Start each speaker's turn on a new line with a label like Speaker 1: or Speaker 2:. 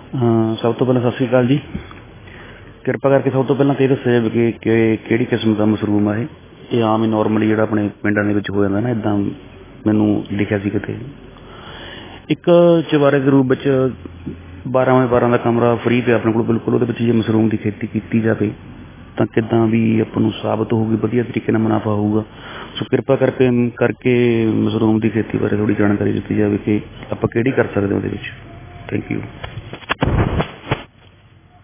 Speaker 1: ਸਭ ਤੋਂ ਪਹਿਲਾਂ ਸਤਿ ਸ਼੍ਰੀ ਅਕਾਲ ਜੀ। ਕਿਰਪਾ ਕਰਕੇ ਸਭ ਤੋਂ ਪਹਿਲਾਂ ਤਾਂ ਇਹ ਦੱਸਿਆ ਜਾਵੇ ਕਿ ਕਿਹੜੀ ਕਿਸਮ ਦਾ ਮਸ਼ਰੂਮ ਆ ਇਹ ਆਮ ਹੀ ਨੋਰਮਲੀ ਜਿਹੜਾ ਆਪਣੇ ਪਿੰਡਾਂ ਦੇ ਵਿੱਚ ਹੋ ਜਾਂਦਾ ਨਾ, ਇੱਦਾਂ ਮੈਨੂੰ ਲਿਖਿਆ ਸੀ ਕਿਤੇ। ਇੱਕ ਚੁਬਾਰੇ ਦੇ ਰੂਪ ਵਿੱਚ 12x12 ਦਾ ਕਮਰਾ ਫਰੀ ਪਿਆ ਆਪਣੇ ਕੋਲ ਬਿਲਕੁਲ, ਉਹਦੇ ਵਿੱਚ ਜੇ ਮਸ਼ਰੂਮ ਦੀ ਖੇਤੀ ਕੀਤੀ ਜਾਵੇ ਤਾਂ ਕਿੱਦਾਂ ਵੀ ਆਪਾਂ ਨੂੰ ਸਾਬਤ ਹੋਊਗੀ, ਵਧੀਆ ਤਰੀਕੇ ਨਾਲ ਮੁਨਾਫਾ ਹੋਊਗਾ। ਸੋ ਕਿਰਪਾ ਕਰਕੇ ਮਸ਼ਰੂਮ ਦੀ ਖੇਤੀ ਬਾਰੇ ਥੋੜ੍ਹੀ ਜਾਣਕਾਰੀ ਦਿੱਤੀ ਜਾਵੇ ਕਿ ਆਪਾਂ ਕਿਹੜੀ ਕਰ ਸਕਦੇ ਉਹਦੇ ਵਿੱਚ। Thank you.